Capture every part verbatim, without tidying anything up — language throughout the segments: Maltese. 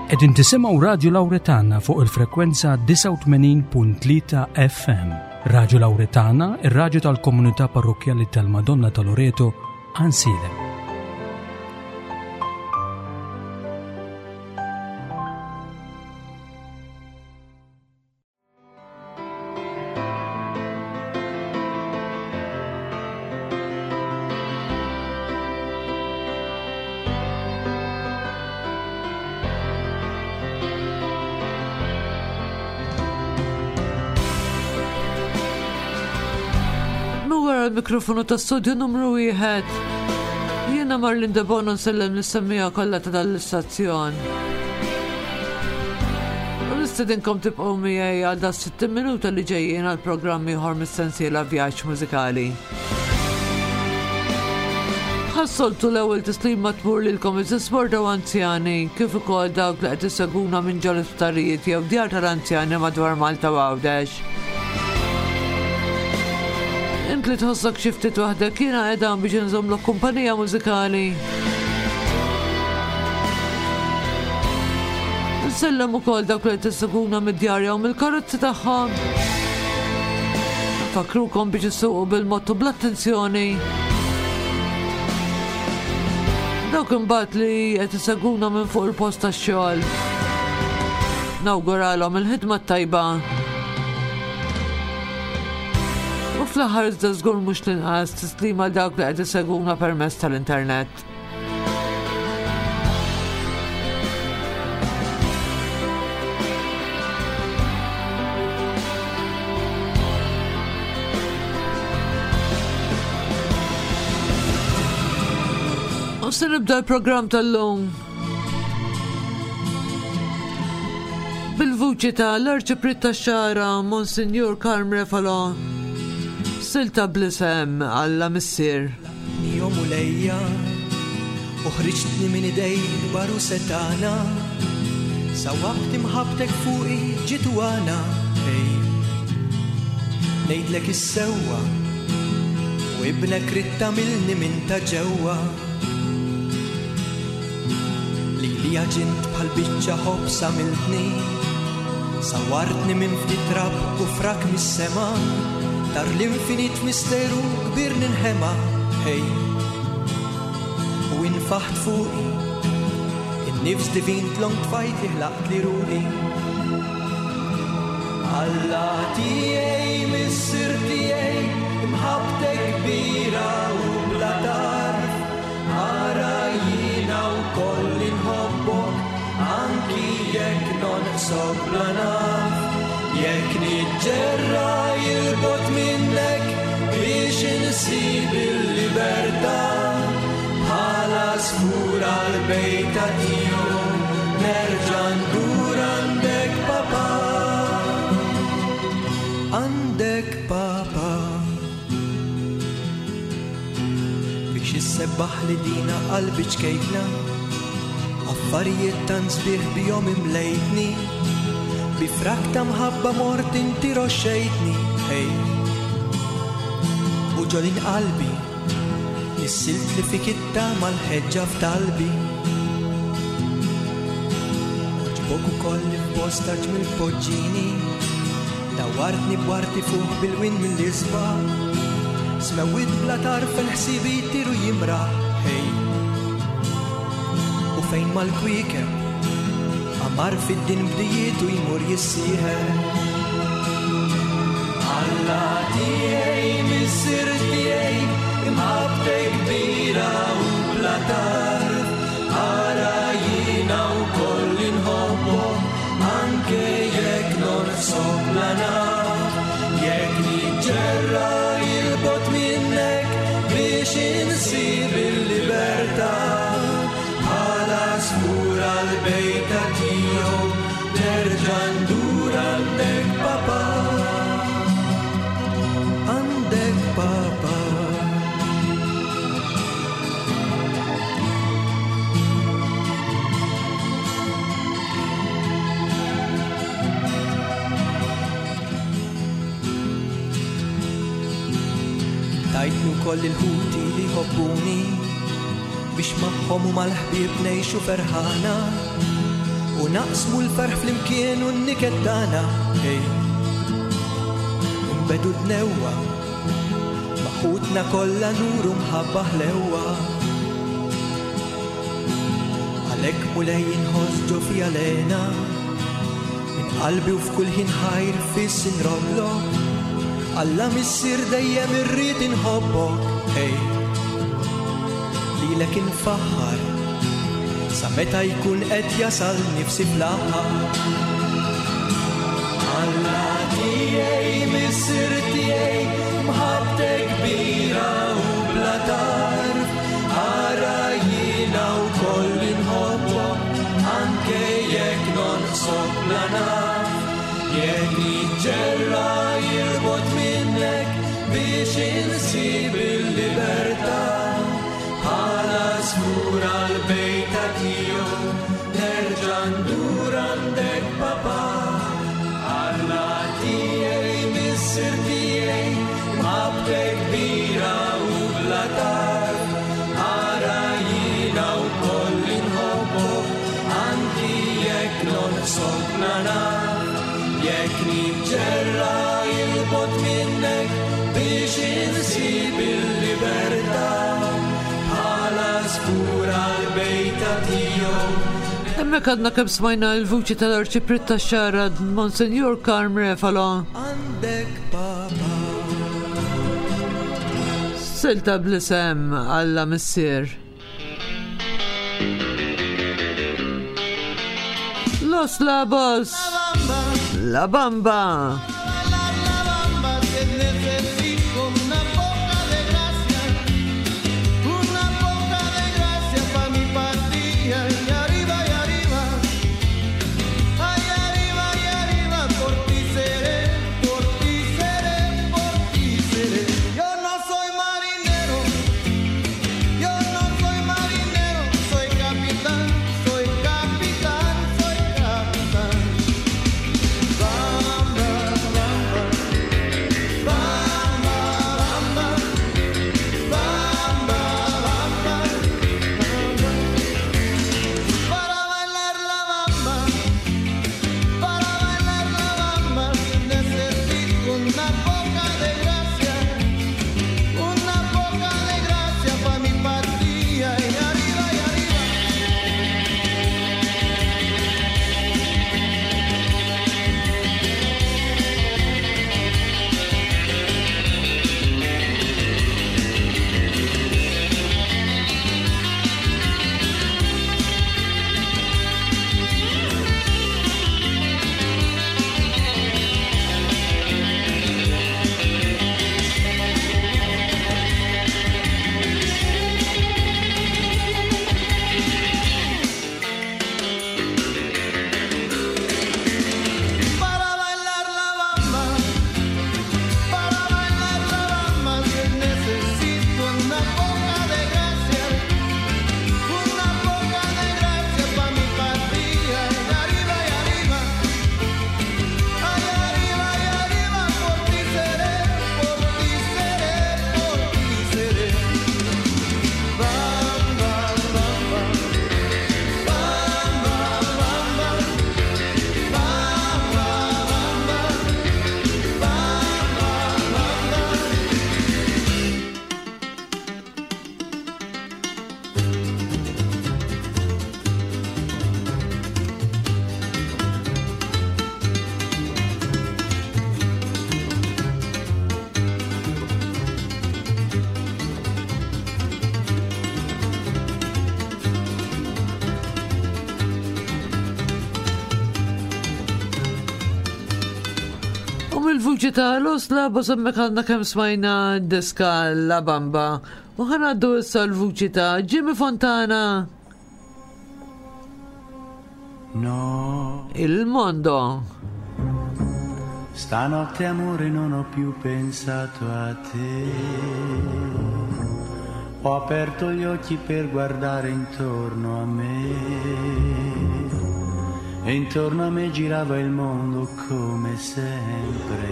Qegħdin tisimgħu Radio Lawretana fuq il-frekwenza tisa' u tmenin punt tlieta F M. Radio Lawretana, ir-radju tal-Komunità Parrokjali tal-Madonna ta' Loreto, Ansile. Il-mikrofonu ta' studju numru wieħed. Jiena Marlin Debono nsellem l-semmija kollha ta' dal-istazzjon. U nistedinkom tibqgħu miegħi għal da' sittin minuta li ġejjin għal programmi ieħor mis-sensiela vjaġġ mużikali. Ħassoltu l-ewwel tislim matmur lilkom iż-żisborda u anzjani kif ukoll dawk li qed iseguna minn ġol isptarijiet jew djar tal-anzjani madwar Malta u Għawdex. Int li tħossok xi ftit waħdek jiena qiegħda biex inżommlok kumpanija mużikali. Nsellem ukoll dawk li tisseguna mid-djarja u mill-karozzi tagħhom. Fakrukom biex issuqu bil-mottu bl-attenzjoni. Dawk imbagħad li qed iseguna minn fuq il-post tax-xogħol. Nawguralhom il-ħidma tajba. U fl-aħħar iżda żgur mhux tinqas tislim għal dawk li qed iseguna permezz tal-internet. U se nibda l-programm tal-lum bil-vuċi ta' l-Arċipret tax-Xara Monsinjur Karm Refalo. Silta blisem għalla missier. Jom u lejja uħriġtni minn idej baru setana sawaqt imħabtek fuqi ġitu għana hey. Nejdlek is-sewwa u ibnek ritta milni minn ta' ġewwa li li ġint bħal biċċa ħobsa miltni sawartni minn ftit rab u frak mis-sema dar l-infinit misteru kbir ninħema, hey. U infaħt fuqi, in-nifs divin tlong tfajt liħlaqt li ruħi. Alla tijaj, missir tijaj, imħabtek kbira u bla tarf. Ara jina u koll inħobbok, anki jek non sobla naf. Jek nidġerra jilbot minnek biex insib il-libertà bħala sfura l-bejta tiegħu nerġa' ndur għandek papa għandek papa biex issebbaħ li dina qalbi ċkejtna affarijiet tan sbieħ bihom imlejtni bifrak ta' mħabba mort inti roxxejtni, hey. U ġolin qalbi, is-silt li fikitta mal-ħeġġa f'talbi. Ġbok ukoll li f'posta ġmil poġġini, dawartni bwarti fuq bil-win mill-isba. Smewid bla tarf il-ħsibi tiru jimra, hey. U fejn mal-kwiker Amar fid-din bdijiet u jmur jissiħer. Alla tijaj, missir tijaj, imħabtek kbira u bla tarf. Ara jina u koll inħobbok, anke jek non sobla naf. Jek niġġerra jilbot minnek biex insib il-libertà. Bħala sfura l-bejta tiegħu nerġa' ndur għandek papa għandek papa tajtnu koll il-ħuti li hobbuni biex maħħom u mal-ħbib nejxu ferħana u naqsmu l-ferħ fl-imkien u n-niket tagħna hej imbedu d-newwa maħutna kollha nuru mħabba ħlewwa għalhekk mulej inħoss fi għalena min qalbi u f'kull ħin ħajr fis inrollok Alla missir dejjem irrid inħobbok hej lilek infaħħar sa meta jkun qed jasal nifsi fl-aħħar Alla tiegħi missir tiegħi mħabbtek kbira u bla tarf ara jiena wkoll inħobbok anke jekk nonqsok bla naf jekk niġġerra jirbot minnek biex insib il-libertà bħala żgur għall-bejta tiegħu nerġa' ndur għandek papà Alla tiegħi missir tiegħi mħabbtek kbira u bla tarf ara jiena wkoll inħobbok anki jekk nonqsok bla naf jekk niġġerra jilbot minnek biex insib il-libertà bħala żgur għall-bejta tiegħu. Hemmhekk għadna kemm smajna l-vuċi tal-Arċipret tax-Xara Monsenjur Carm Refalo. Għandek papa. Silta bl-isem Alla missier. Los Labos. La Bamba. Il-vuċi ta' Los Labos hemmhekk għandna kemm smajna diska La Bamba u ħanaddu issa l-vuċi ta' Jimmy Fontana. No. Il mondo. Stanotte amore non ho più pensato a te. Ho aperto gli occhi per guardare intorno a me. E intorno a me girava il mondo come sempre.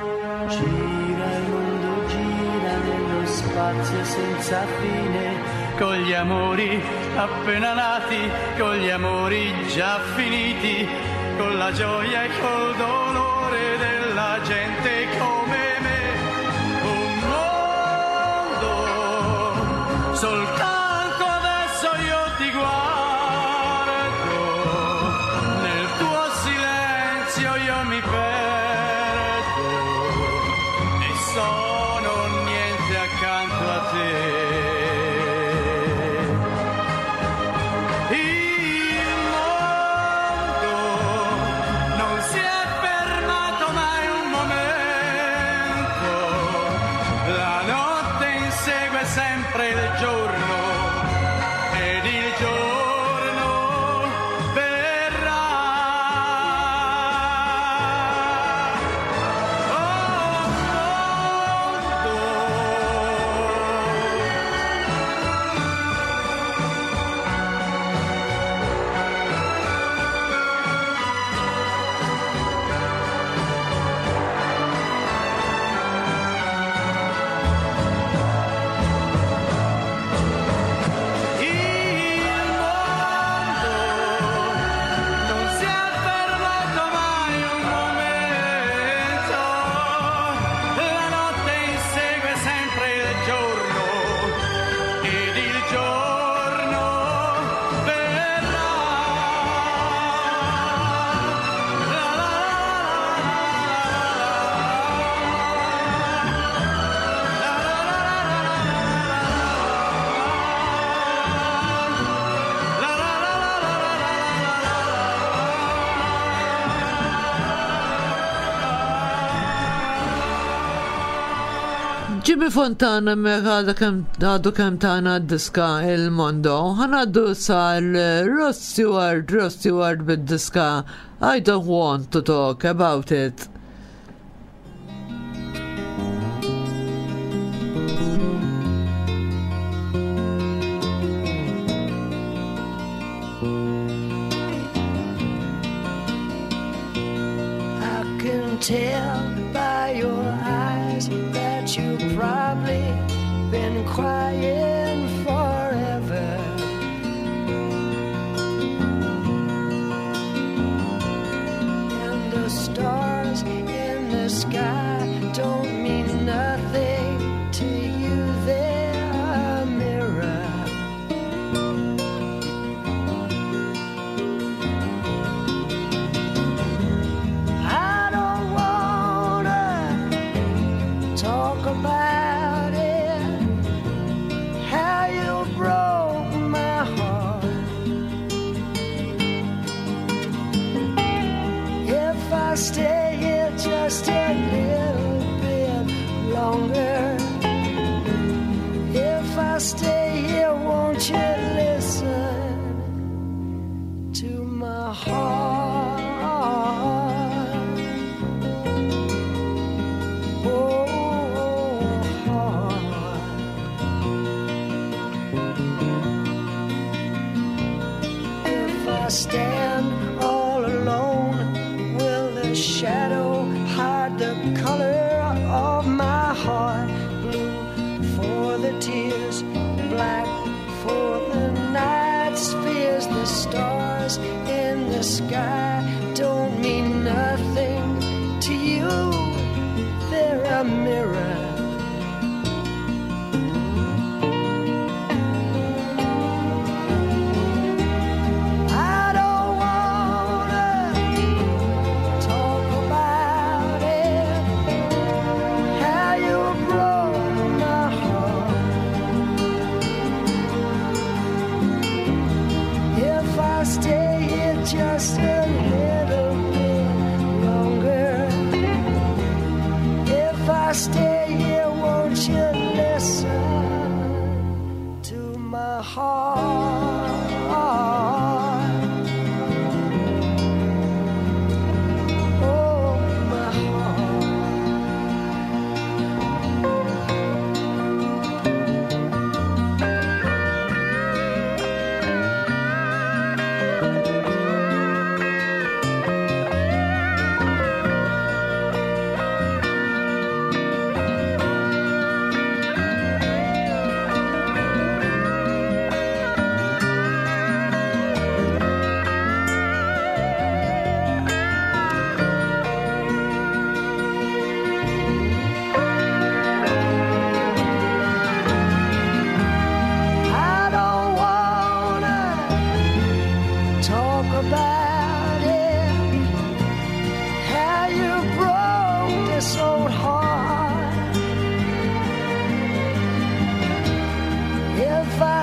Gira il mondo, gira nello spazio senza fine, con gli amori appena nati, con gli amori già finiti, con la gioia e col dolore della gente come me. Un mondo, soltanto adesso io ti guardo, nel tuo silenzio io mi perdo e sono niente accanto a te. Sempre il giorno ed il giorno verrà. Oh, Jimmy Fontana għadu kem tana d-diska il-mondo, ħanaddu sa l-Rod Stewart, Rod Stewart bid-diska I Don't Want to Talk About It. I can tell by your eyes that you've probably been crying forever. And the stars in the sky don't mean nothing to you, they're a mirror. I don't wanna talk about it, how you broke my heart. If I stay here just a little bit longer, if I stay here, won't you listen to my heart? Oh, if I stand all alone, will the shadow hide the color of my heart? Blue for the tears, black for the night's fears. The stars in the sky don't mean nothing to you, they're a mirror. I don't wanna talk about it, how you broke my heart. If I stay here just a little bit longer, if I stay here, won't you listen to my heart? Oh, my heart.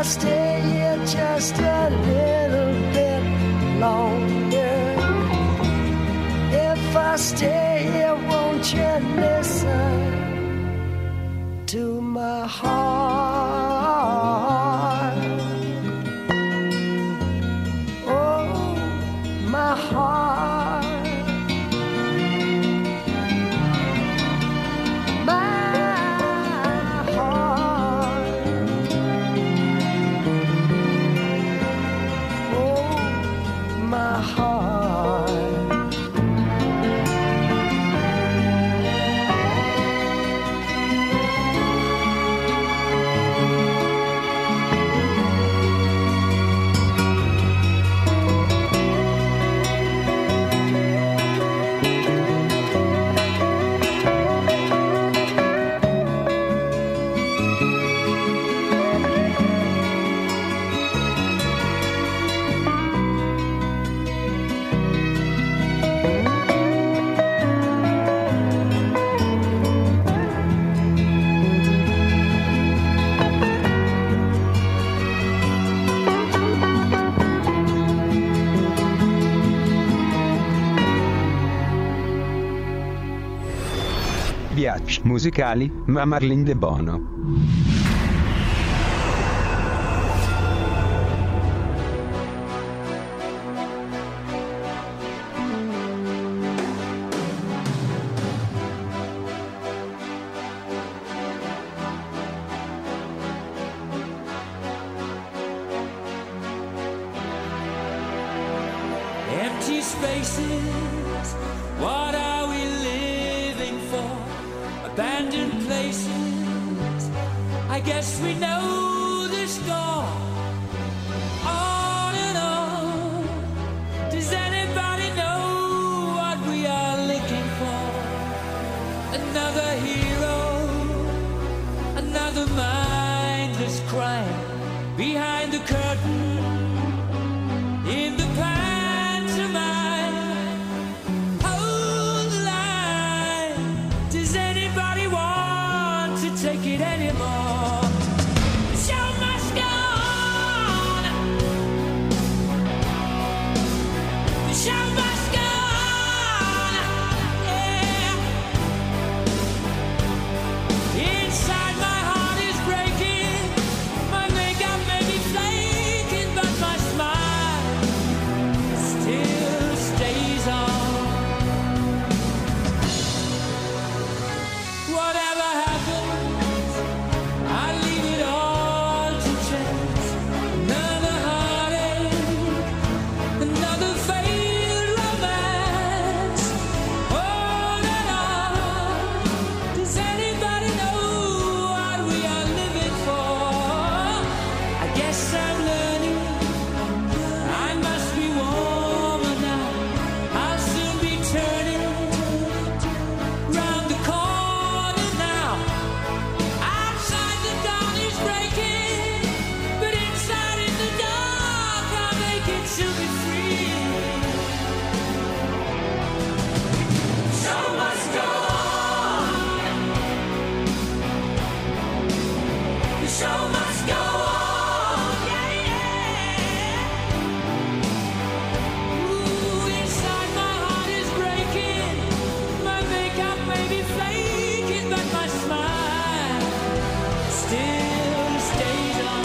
I stay here just a little bit longer, if I stay here, won't you listen to my heart? Oh, my heart. Viaggi musicali, ma Marlene De Bono. Empty spaces, what are we living for? Abandoned places, I guess we know the score. On and on, does anybody know what we are looking for? Another hero, another mindless crime, behind the curtain, in the pantomime. Hold the line, does anybody want to take it anymore? The show must go on. The show must go on. Yeah. Inside my heart is breaking, my makeup may be flaking, but my smile still stays on. Whatever happens, I leave it all to chance. Another heartache, another failed romance. On and on, does anybody know what we are living for? I guess I'm learning, I must be warmer now. I'll soon be turning round the corner now. Outside the dawn is breaking, but inside in the dark I'll make it to be free. The show must go on. The show must go on. Yeah, yeah. Ooh, inside my heart is breaking, my makeup may be flaking, but my smile still stays on.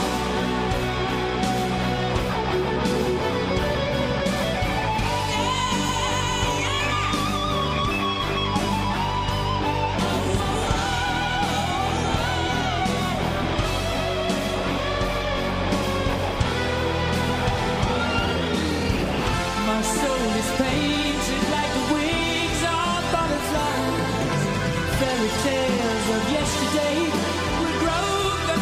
My soul is painted like the wings of butterflies. Fairy tales of yesterday will grow the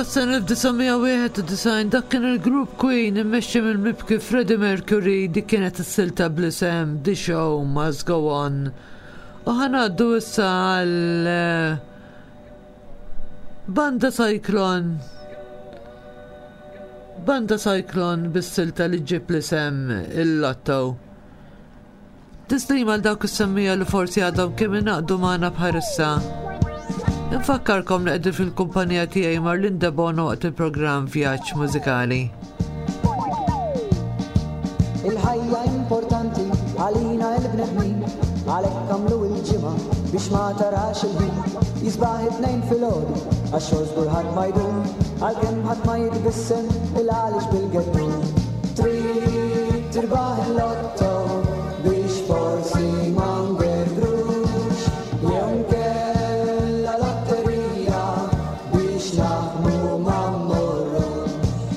F'sena elf tisa' wieħed u design dak kien il-grupp Queen immexxi mill-mibki Freddie Mercury dik kienet is-silta bl-isem The Show Must Go On. U ħanaddu issa għal eh, Banda Cyclone. Banda Cyclone bis-silta li ġib l-isem il-Lotto. Tislim għal dawk is-semmija li forsi għadhom kemm inaqdu magħna bħarissa. Infakkarkom li qegħdin fil-kumpanija tiegħi Marlin De Bono waqt il-programm Vjaġġ Mużikali. Il-ħajja importanti għalina il-bnedmin għalhekk għamlu il-ġimgħa biex ma tarax il-ħin jisbaħ it-tnejn fil-għodu għax-xogħol żgur ħadd ma jdum għalkemm ħadd ma jitbissem il-għaliex bil-geddun. Trid tirbaħ il-lotto biex forsi ma ngerbrux jew nkella lotterija biex naħdmu ma mmorrux.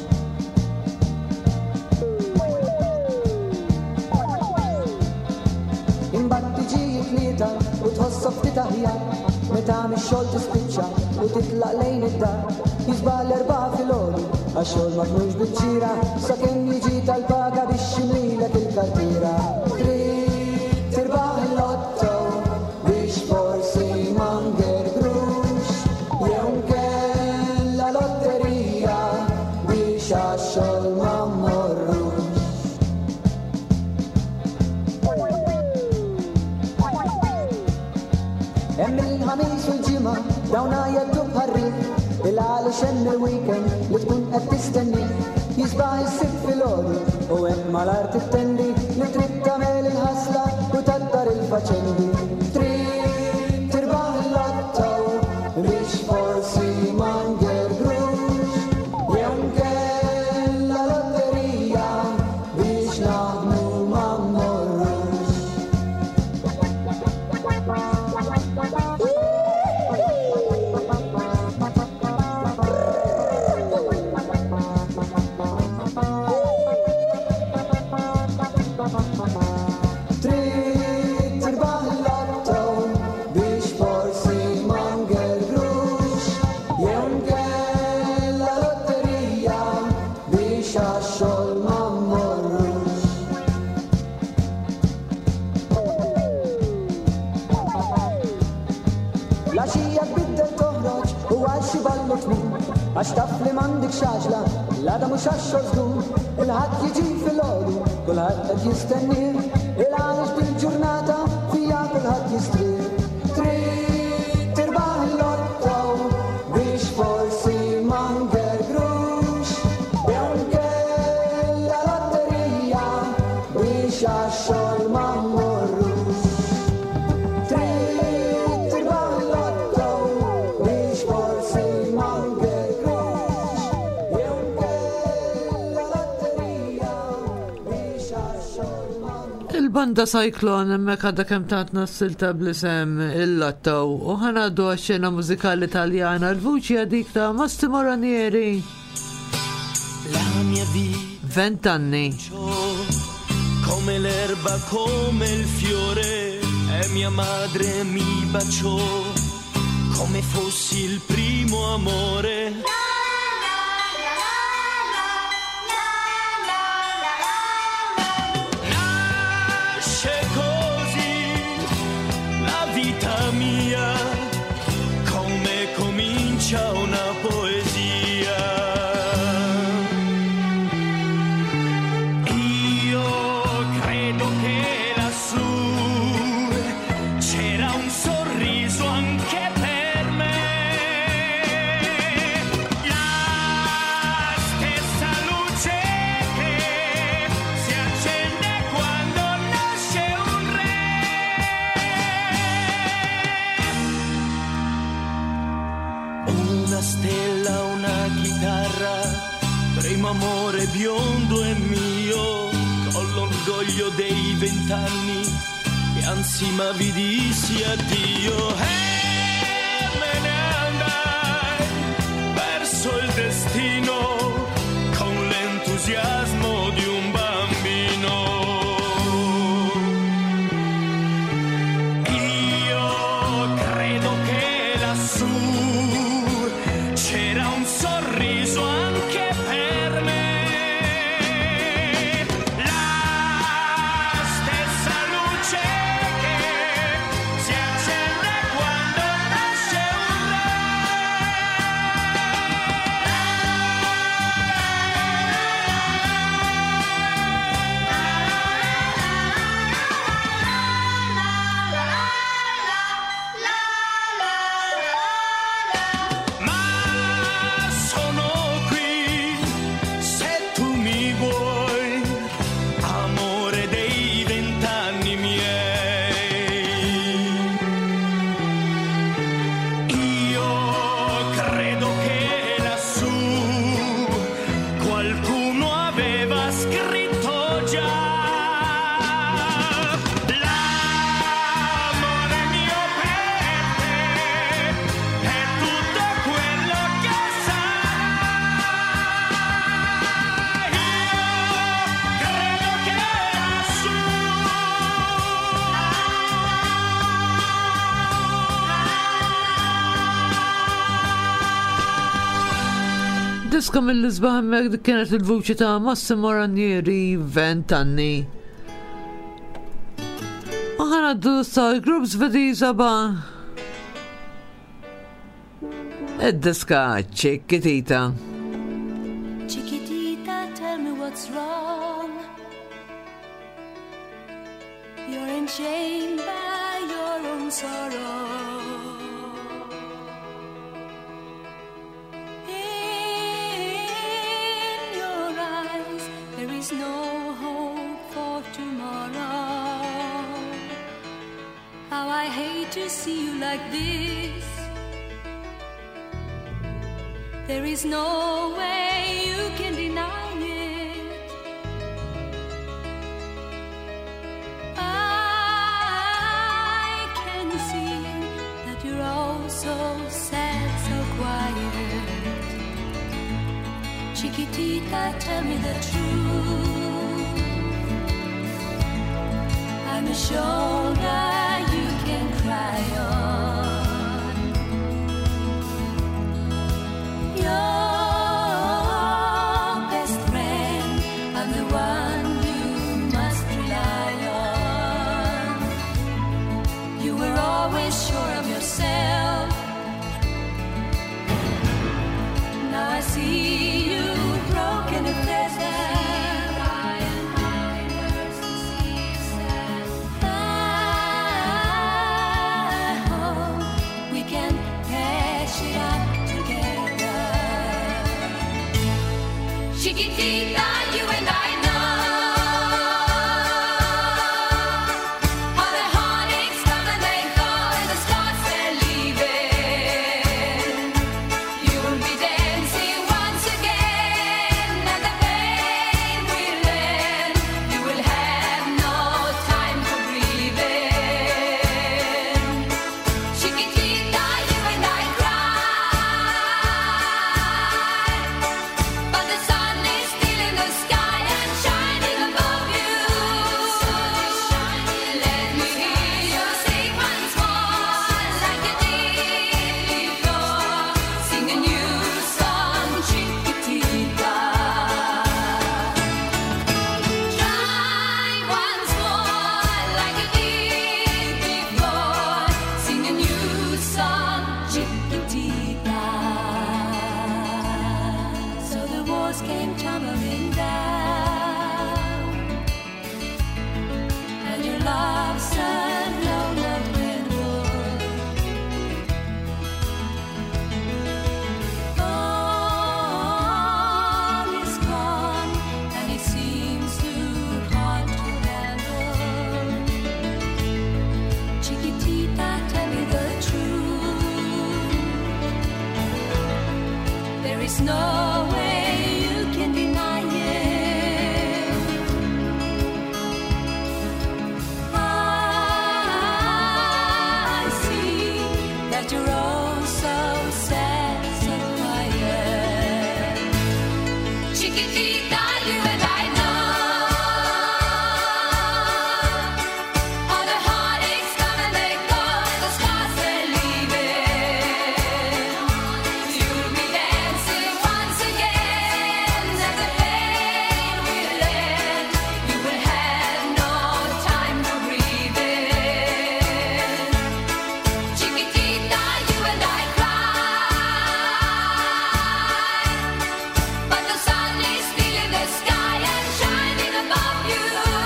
Imbagħad tiġi tlieta u tħossok ftit aħjar meta mix-xogħol tispiċċa u titlaq lejn id-dar jisbaħ l-erba' filgħodu għax-xogħol ma tmux biċċira sakemm jiġi tal-paga biex jimlilek il-kartiera. Trid tirbaħ il-lotto biex forsi ma ngerbrux jew nkella lotterija biex għax-xogħol ma mmorrux. Hemm il-ħamis u l-ġimgħa dawn għajjeddu bħarriq il-għaliex hemm il-weekend li tkun qed tistenni jisbaħ is-sibt filgħodu u hemm malar tittendi li trid tagħmel il-ħasla u taddar il-faċendi. Trid tirbaħ il-lotto biex forsi ma ngerbrux jew nkella lotterija biex naħdmu ma mmorrux. Trid tirbaħ il-lotto biex forsi ma ngerbrux jew nkella lotterija biex għax-xogħol ma mmorrux. L-għaxija tbiddel toħroġ u għal xi ballu tmur għax taf li m'għandek xaġla l-għada mhux għax-xogħol żgur il-ħadd jiġi fil-għodu kulħadd qed jistennih il-għaliex bil-ġurnata fija kulħadd jistrih. Trid tirbaħ il-lotto biex forsi ma ngerbrux jew nkella lotterija biex għax-xogħol ma mmorrux. Trid tirbaħ il-lotto biex forsi ma ngerbrux jew nkella lotterija biex għax-xogħol ma mmorrux. Il-Banda Cyclone hemmhekk għadha kemm tatna s-silta bl-isem il-Lotto u ħanaddu għax-xena mużikali Taljana l-vuċi dik ta' Massimo Ranieri. La mia vita Vent'anni. come l'erba, come il fiore, e mia madre mi baciò come fossi il primo amore. Nasce così la vita mia, come comincia una poesia. Io credo che lassù c'era un sorriso anche per me. La stessa luce che si accende quando nasce un re. Una stella, una chitarra, primo amore biondo e mio, con l'orgoglio dei vent'anni, piansi ma vi dissi addio. E me ne andai verso il destino, con l'entusiasmo di un bambino. Io credo che lassù c'era un sorriso Diska mill-isbaħ hemmhekk dik kienet il-vuċi ta' Massimo Ranieri vent'anni. U ħanaddu sa' l-grupp Svediża ba' id-diska Chiquitita. Chiquitita, tell me what's wrong. You're enchained by your own sorrow. In your eyes, there is no hope for tomorrow. How I hate to see you like this. There is no way you can deny it. I can see that you're all so sad, so quiet. Chiquitita, tell me the truth. I'm a shoulder you can cry on. Your best friend, I'm the one you must rely on. You were always sure of yourself. Now I see you broken and pleasant. I hope we can patch it up together. Chiquitita, you and I know how the heartaches come and they go and the stars they're leaving. You'll be dancing once again and the pain will end. You will have no time for breathing. Chiquitita, you and I cry, but the sun is still in the sky and shining above you. Let me hear you sing once more like you did before. Sing a new song, Chiquitita. Try once more like you did before. Sing a new song, Chiquitita. So the walls came tumbling down, and your love sun no longer would. All is gone, and it seems too hard to handle. Chiquitita, tell me the truth. There is no way you can deny it. I see that you're all so sad, so quiet. Chiquitita, you and I know how the heartaches come and they go and the stars they're leaving. You'll be dancing once again and the pain will end. You will have no time for breathing. Chiquitita, you and I cry, but the sun is still in the sky and shining above you.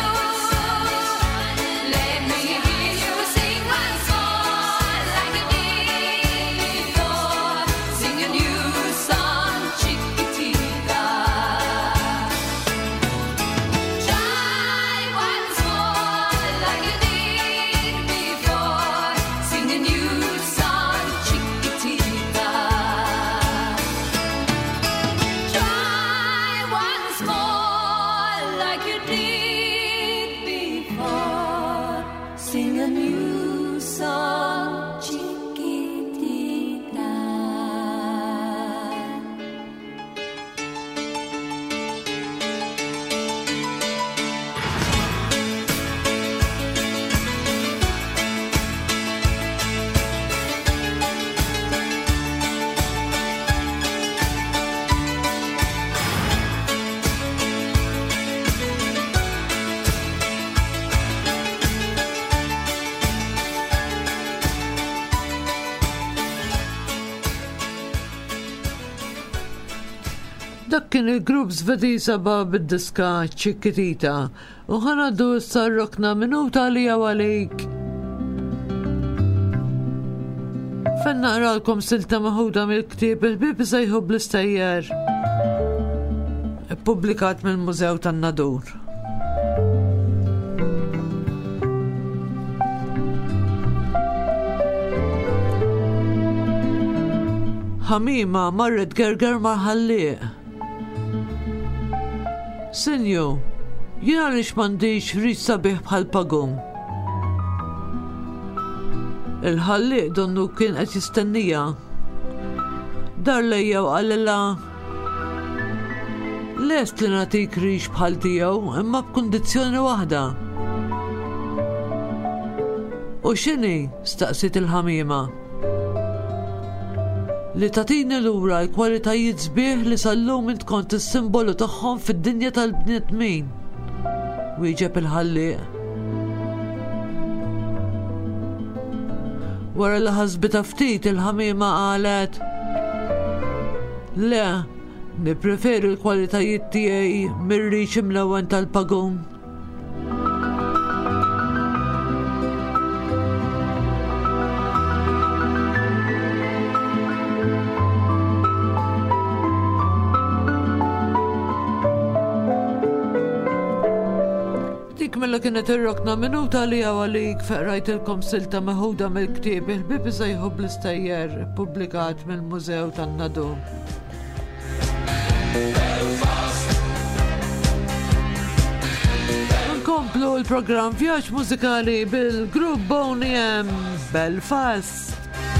Let me hear you sing once more like you did before. Sing a new song, Chiquitita. Try once more like you did before. Sing a new song, Chiquitita. Try once more like you did before. Sing a new song, Chiquitita. Dak kien il-grupp Svediża ba bid-diska ċikkitita u ħanaddu s-sarrokna minuta li għalik. Fen naqralkom silta maħuda mill-ktieb il-bib sejħu bl-istejjer. Publikat mill-Mużew tan-Nadur. Ħamima marret gerger marħalliq. Sinju, jina lix mandiċ riċ sabiħ bħal pagum. Il-ħalliq donnu kien qed jistennija. Dar lejja u għallila lest li natik riċ bħal tijaw imma b'kundizzjoni waħda. U xini staqsit il-ħamima? Li tatini l-ura l-kwalitajiet sbieħ li sallum int kont is-simbolu tagħhom fid-dinja tal-bniedmin. Wieġeb il-ħalliq. Wara li ħasbita ftit il-ħamima qalet: Le, nippreferi l-kwalitajiet tiegħi mir-riċ imlewen tal-pagum. Mela kienet irrokna minuta li għalik feqrajtilkom silta maħuda mill-ktieb il-bib sejħu bl-istajjer publikat mill-Mużew tan-Nadur. Nkomplu l-programm vjaġġ mużikali bil-grupp Boney M Belfast.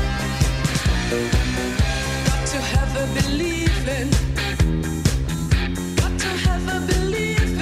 Got to have a believing. Got to have a believing.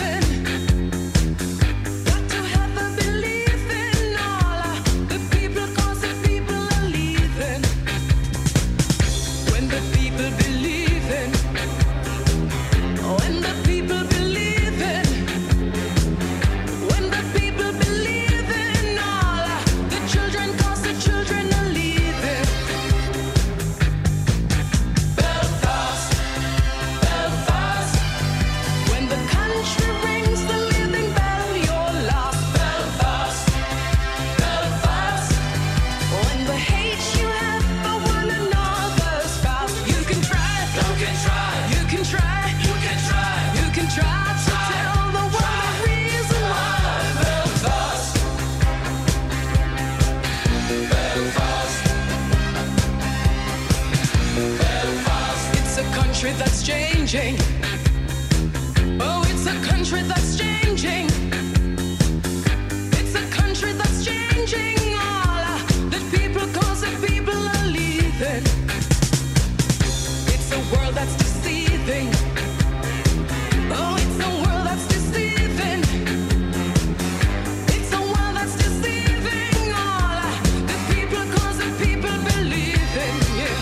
That's changing. Oh, it's a country that's changing. It's a country that's changing. All the people, cause the people are leaving. It's a world that's deceiving. Oh, it's a world that's deceiving. It's a world that's deceiving. All the people, cause the people believe in. Yeah.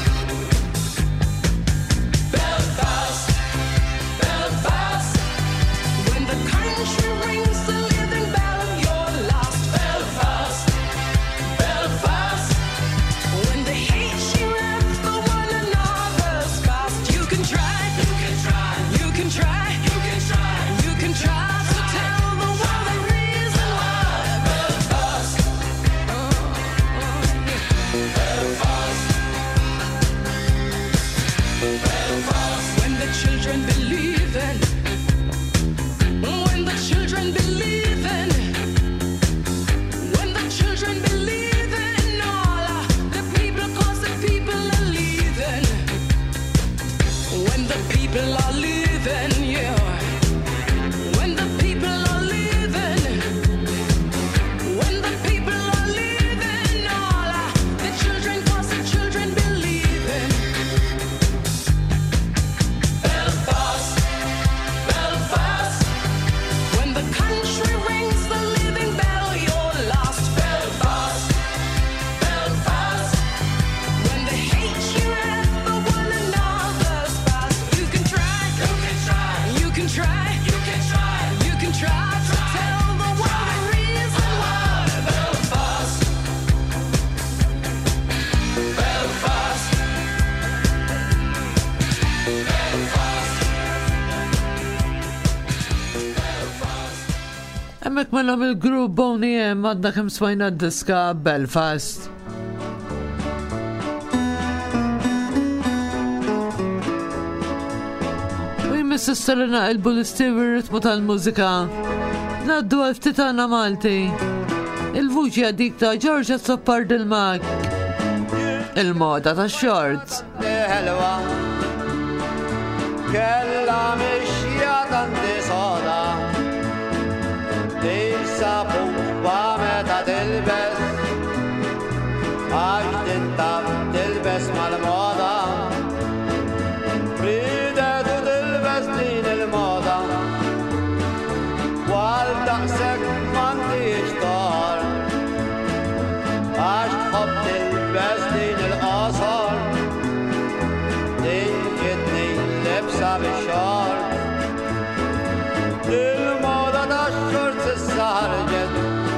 Country Emmek mellom il-grupp Boney M għadna kem smajna d-diska Belfast. U jmiss istalina il-bulistivi ritmu tal-mużika. Naddu għal-ftitana Malti. Il-vuċi għaddik ta' Georgia Soppardil-Mag. Il-moda ta' shorts. حلوة كلها مشية عندي صودا لبسة بوبا متى تلبس عشت انت بتلبس مع الموضة ريدت وتلبس دين الموضة والدقسك منتيش طار عشت حب تلبس دين القصر لبسة بالشهر الموضة دا الشورت السهر جد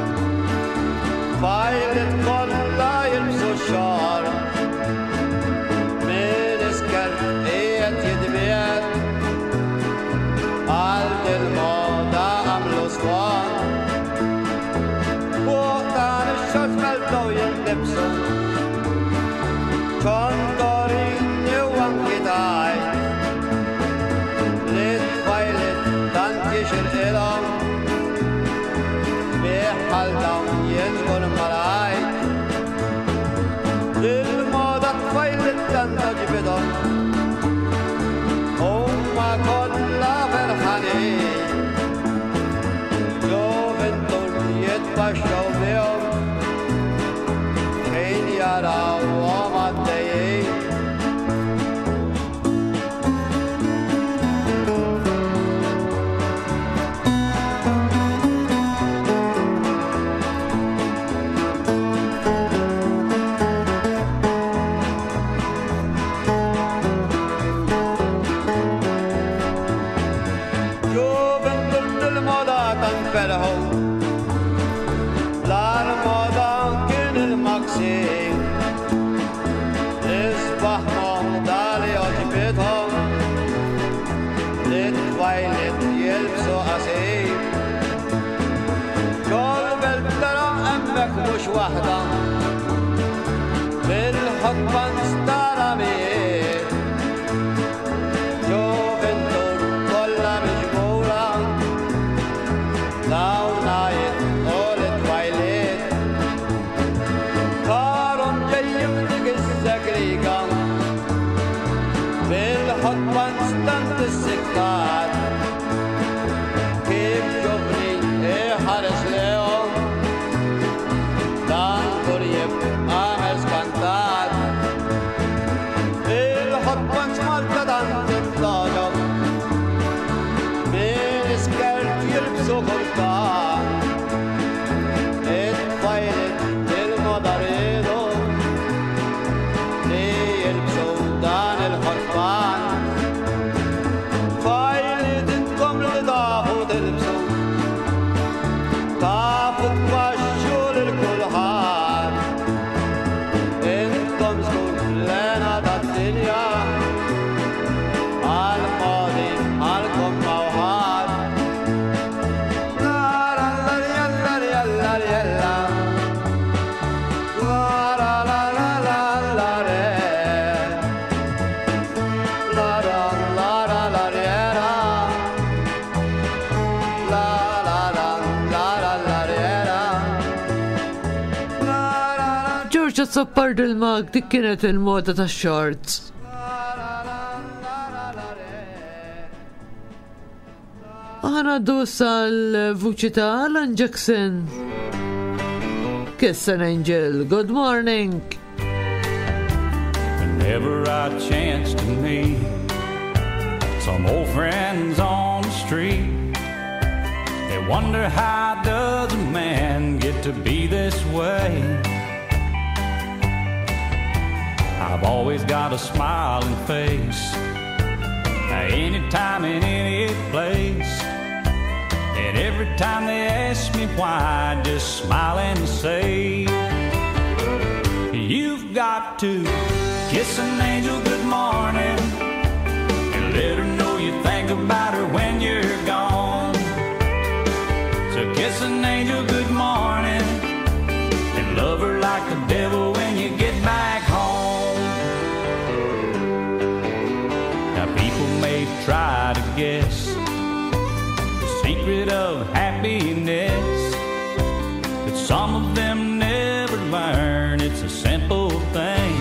فايلت كلها يلبسوا الشهر من سكرتية يدبيت قلب الموضة عملوا صوان وقتان الشورت ملتو يلبسوا كنتورين وانكتاي يشر إلهم بحلهم يدخل ملايك للموضة طفيل التنتج بدهم هم كلها فرحانين شوف انتو يتبشروا بيهم حين يراوا ماديين مش واحدة بالحب انسترميت شوف انتو كلها مجبورة لو نايت قولت ويليت قارن جاي بدك السكريكة بالحب انستنت السكات كيف شوفني ايه حارس ليهم Soppardil-Mag dik kienet il-moda ta' shorts. Aħna dossa l-vuċi ta' Alan Jackson. Kiss an Angel, good morning. Whenever I chance to meet some old friends on the street, they wonder how does a man get to be this way. I've always got a smiling face, anytime in any place. And every time they ask me why, I just smile and say, you've got to kiss an angel good morning and let her know you think about her when you're gone. So kiss kiss an angel good morning and love her like the devil when you get back home. Now people may try to guess the secret of happiness, but some of them never learn it's a simple thing.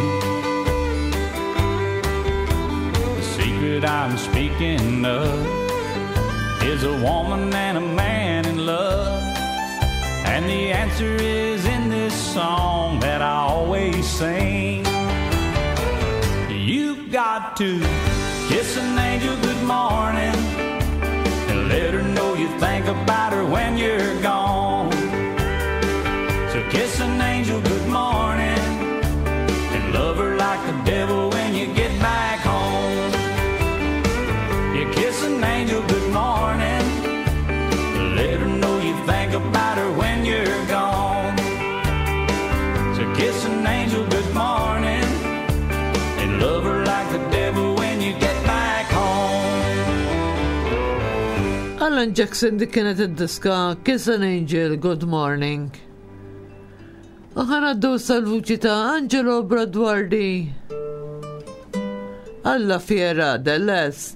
The secret I'm speaking of is a woman and a man in love, and the answer is in this song that I always sing. You've got to kiss an angel good morning and let her know you think about her when you're gone. So kiss an angel good morning and love her like the devil when you get back home. You kiss an angel good morning, let her know you think about her when you're gone. So kiss an angel good morning and love her like the devil when you get back home. Alan Jackson dik kienet id-diska Kiss an Angel Good Morning. Aħna d sal-vuċi ta' Angelo Bradwardi alla Fiera dell'Est.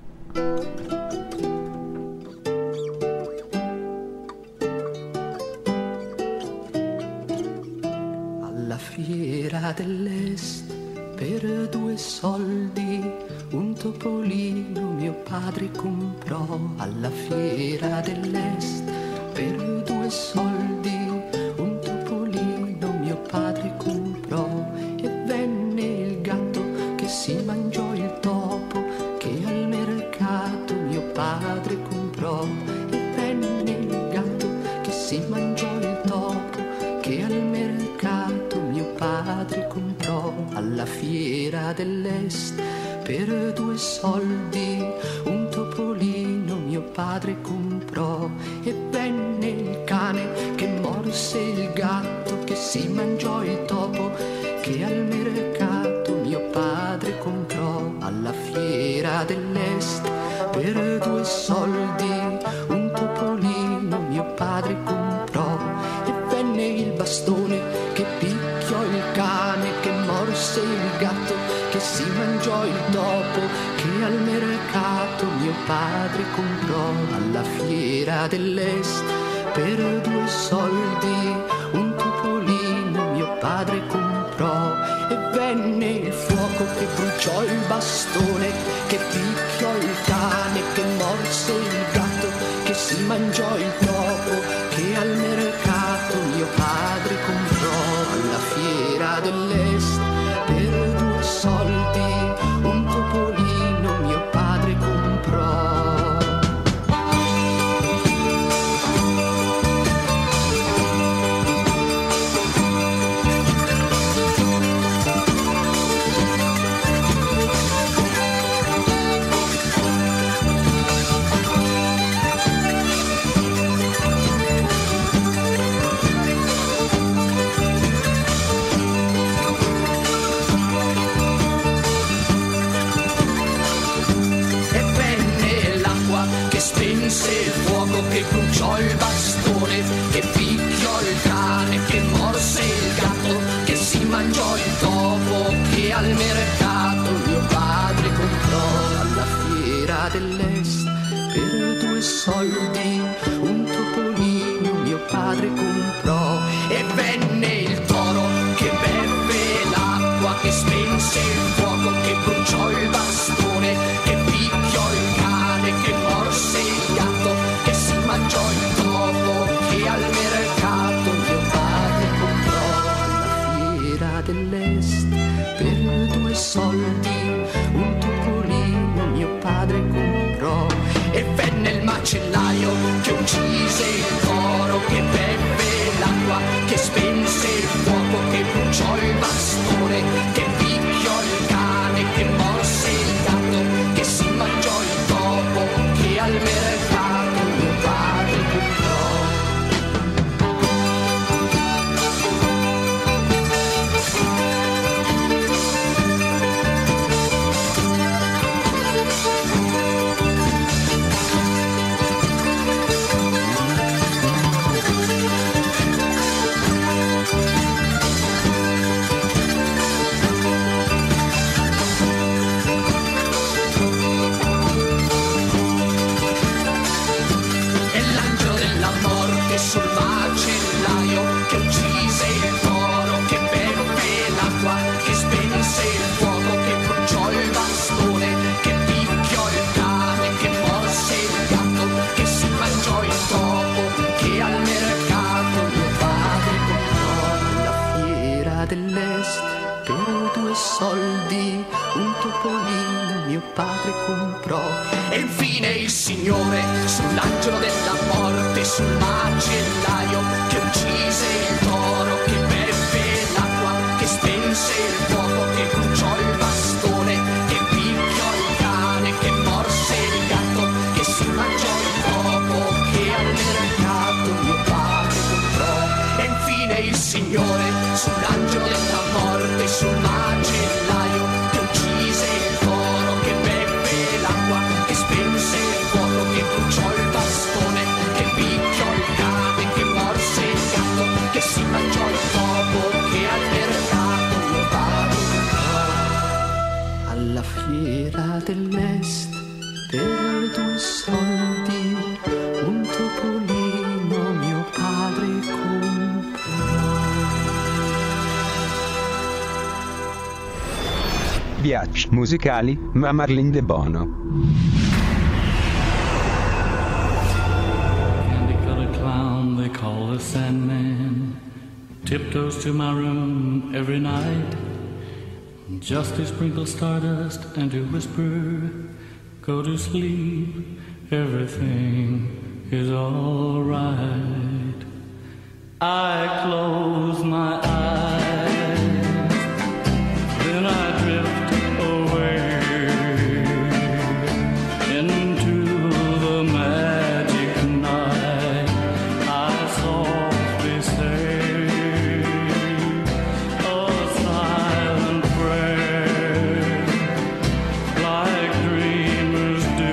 Alla Fiera dell'Est per due soldi un topolino mio padre comprò. Alla Fiera dell'Est per due soldi un topolino mio padre comprò, e venne il gatto che si mangiò il topo che al mercato mio padre comprò, e venne il gatto che si mangiò il topo che al mercato mio padre comprò. Alla Fiera dell'Est per due soldi un topolino mio padre comprò, e venne il cane che morse il gatto che si mangiò il topo che al mercato mio padre comprò. Alla Fiera dell'Est per due soldi un topolino mio padre comprò, e venne il bastone che picchiò il cane che morse il gatto che si mangiò il topo che al mercato mio padre comprò. Alla Fiera dell'Est per due soldi un topolino mio padre comprò, e venne il fuoco che bruciò il bastone che picchiò il cane che morse il gatto che si mangiò il topo che al mercato mio padre comprò. Alla Fiera dell'Est per due soldi un topolino mio padre comprò. Spense il fuoco che bruciò il bastone che picchiò il cane che morse il gatto che si mangiò il topo che al mercato mio padre comprò. Alla Fiera dell'Est per due soldi un topolino mio padre comprò, e venne il toro che beve l'acqua che spense il fuoco che bruciò il bastone che picchiò il cane che morse il gatto che si mangiò il topo che al mercato mio padre comprò. Alla Fiera dell'Est per due soldi un topolino mio padre comprò, e venne il macellaio che uccise il toro che beve l'acqua che spense il fuoco che bruciò il bastone che picchiò il cane che morse il gatto che si mangiò il topo che al mercato mio padre comprò. padre comprò. E infine il Signore sull'angelo della morte, sul macellaio che uccise il toro, che beve l'acqua, che spense il fuoco, che bruciò il bastone, che picchiò il cane, che morse il gatto, che si mangiò il topo, che al mercato mio padre comprò. E infine il Signore sull'angelo della morte, sul macellaio che uccise il toro, che beve l'acqua, che spense il fuoco, che bruciò il bastone, che picchiò il cane, che morse il gatto, che si mangiò il topo, che al mercato mio padre comprò. Alla fiera dell'est per due soldi un topolino mio padre comprò. Viaggi musicali, ma Marlene De Bono. Candy-colored clown they call the Sandman tiptoes to my room every night just to sprinkle stardust and to whisper, go to sleep, everything is all right. I close my eyes, then I drift away into the magic night. I softly say a silent prayer like dreamers do.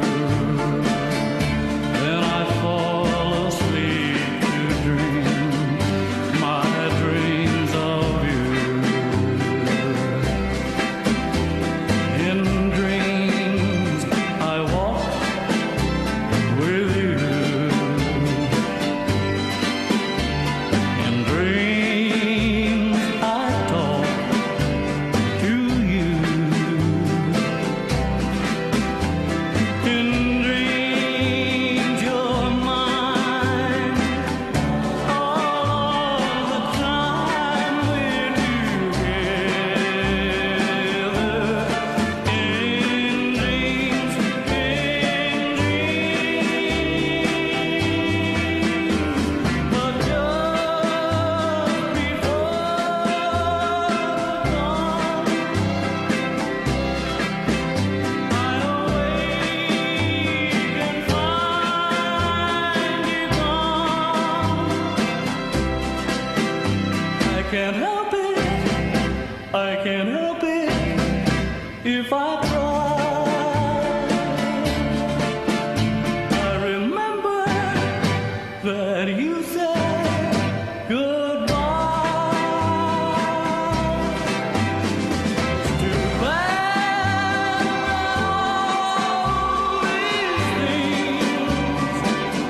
Then I fall asleep to dream my dreams of you. In dreams I walk with you. In dreams I talk to you. In dreams you're mine all the time we're together. In dreams, in dreams, but just before dawn, I awake and find you gone. I can't help it, I can't help it if I try. I remember that you said goodbye. It's too bad all these things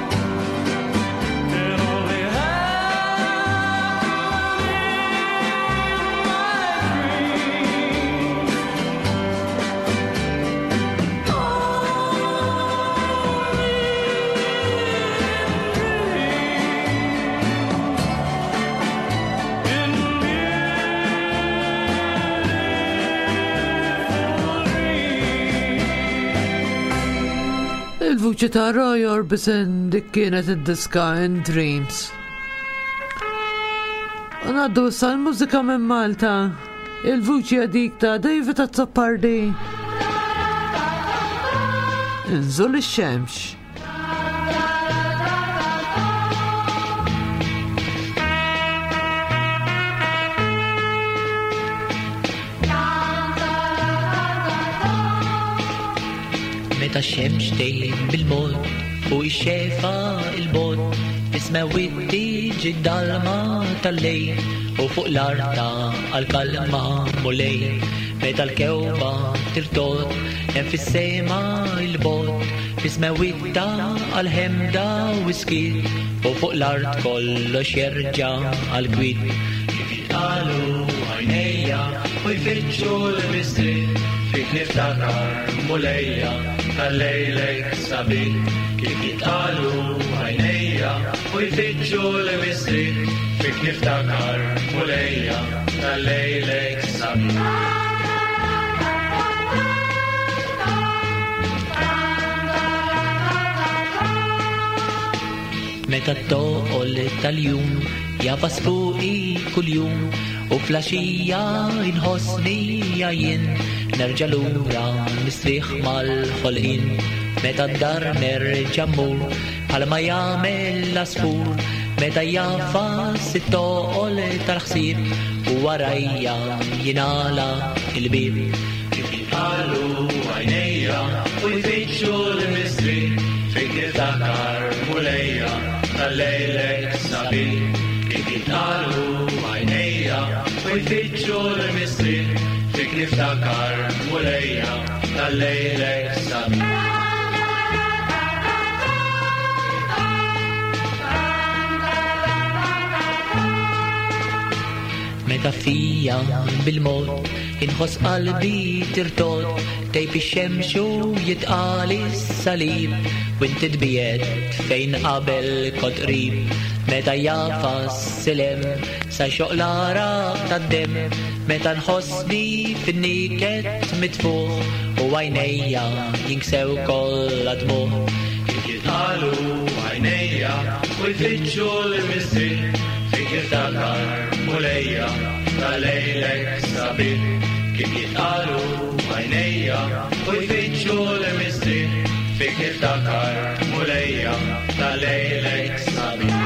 can only happen in my dreams. Il-vuċi ta' Roy Orbison dik kienet id-diska in Dreams. Għaddu sal-mużika minn Malta. Il-vuċi għadik ta' David Azzopardi. Inżul ix-xemx. Meta xemx dejjem bil-mod u ix-xefa il-bod tisma' witti ġid-dalma tal-lejl u fuq l-arta għal-kalma mulej. Meta l-kewba tirtot hemm fis-sema il-bod tisma' witta għal-ħemda u skit u fuq l-art kollox jerġa' għal-kwit. Kif jitqalu għajnejja u jfittxu l-mistri fik niftakar mulejja tal-lejlek sabiħ. Kif jitqalu għajnejja u jfittxu l-mistri fik niftakar mulejja tal-lejlek sabiħ. meta toqol tal-jum jafas fuqi kull-jum u flaxija inħossni jien nerġa' lura nistrieħ mal-ħolqien meta d-dar nerġa' mmur bħalma jagħmel l-asfur meta jafas it-toqol tal-ħsieb u warajja jingħala il-bib kif jitqallu għajnejja u jfittxu l-mistri fik niftakar mulejja tal-lejlek sabiħ kif jitqallu għajnejja u jfittxu l-mistri fik niftakar mulejja tal-lejlek sabiħ meta fija bil-mod inħoss qalbi tirtot tejb ix-xemx u jitqal is-salib u inti tbiet fejn qabel kont qrib meta jafas silem sa xoqlara tad-dem meta nħossni fin-niket mitfuħ u għajnejja jinksew kollha dmuħ kif jitqalu għajnejja u jfittxu l-mistri fik niftakar mulejja tal-lejlek sabiħ kif jitqalu għajnejja u jfittxu l-mistri fik niftakar mulejja tal-lejlek sabiħ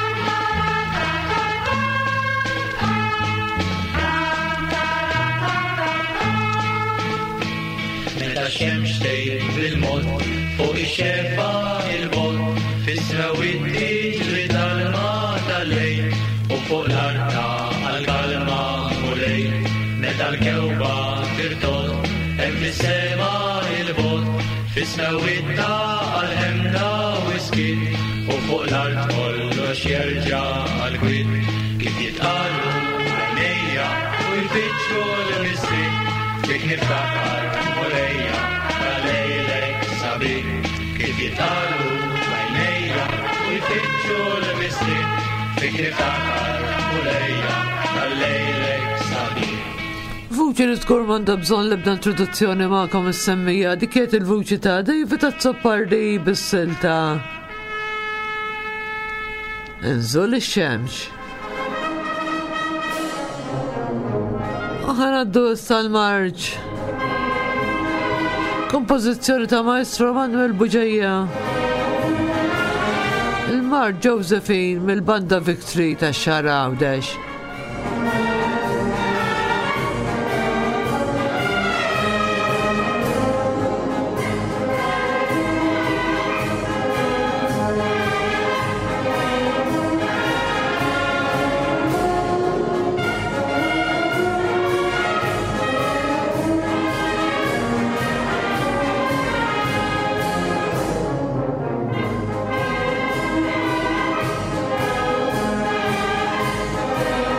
meta x-xemx tgħid bil-mod fuq ix-xefa il-bot fisraw it-tiġri tal-ma tal-lejl u fuq l-arta għal-kalma mulej meta l-kewba tirtot hemm fis-sema il-bot fisna witta għal-ħemda u iskit u fuq l-art kollox jerġa' għal-kwit kif jitqalu għajnejja u jfittxu l-mistri fik niftakar mulejja tal-lejlek sabiħ kif jitqalu għajnejja u jfittxu l-mistri fik niftakar mulejja tal-lejlek sabiħ Vuċi li tkur manda bżon lebda introduzzjoni ma'kom is-semmija dikiet il-vuċi ta' David Azzopardi bis-silta Nżul ix-xemx. Ħanaddu sal-marġ kompożizzjoni ta' Maestro Manuel Buġejja il-Marġ Josephine mill-banda Victory ta' Xara Għawdex. Thank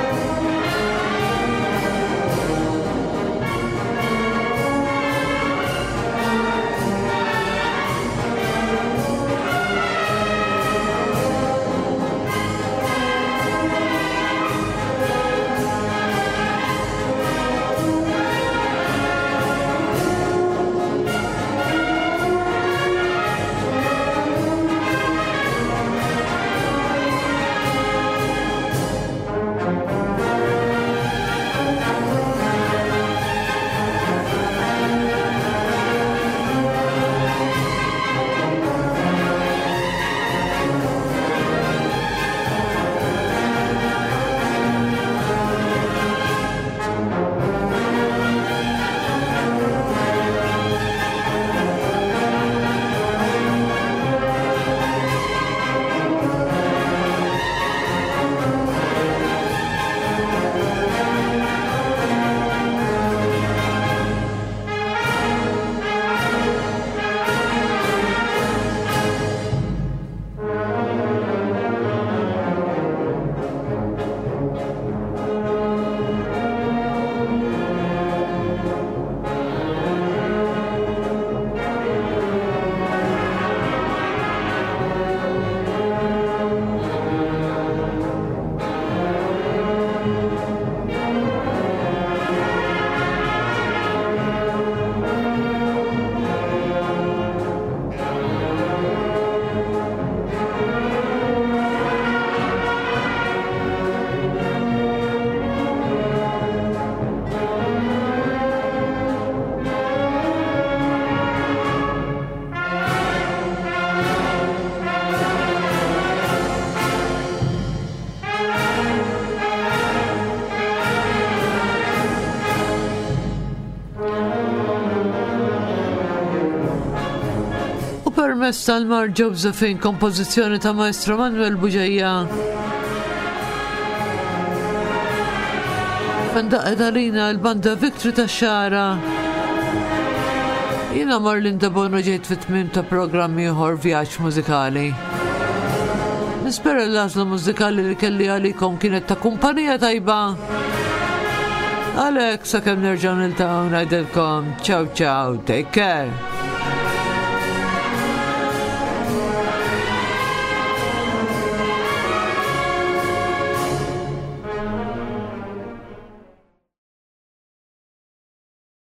Permess tal-Mar Josephine, kompożizzjoni ta' Maestro Manuel Buġejja. Fendaqet għalina l-banda Victory ta' Xara. Jina Marlinda Bono ġejt fit-tmim ta' programm ieħor vjaġġ mużikali. Nispera l-għażla mużikali li kelli għalikom kienet ta' kumpanija tajba. Alex, sakemm nerġgħu niltaqgħu ngħidilkom ciao ciao, take care.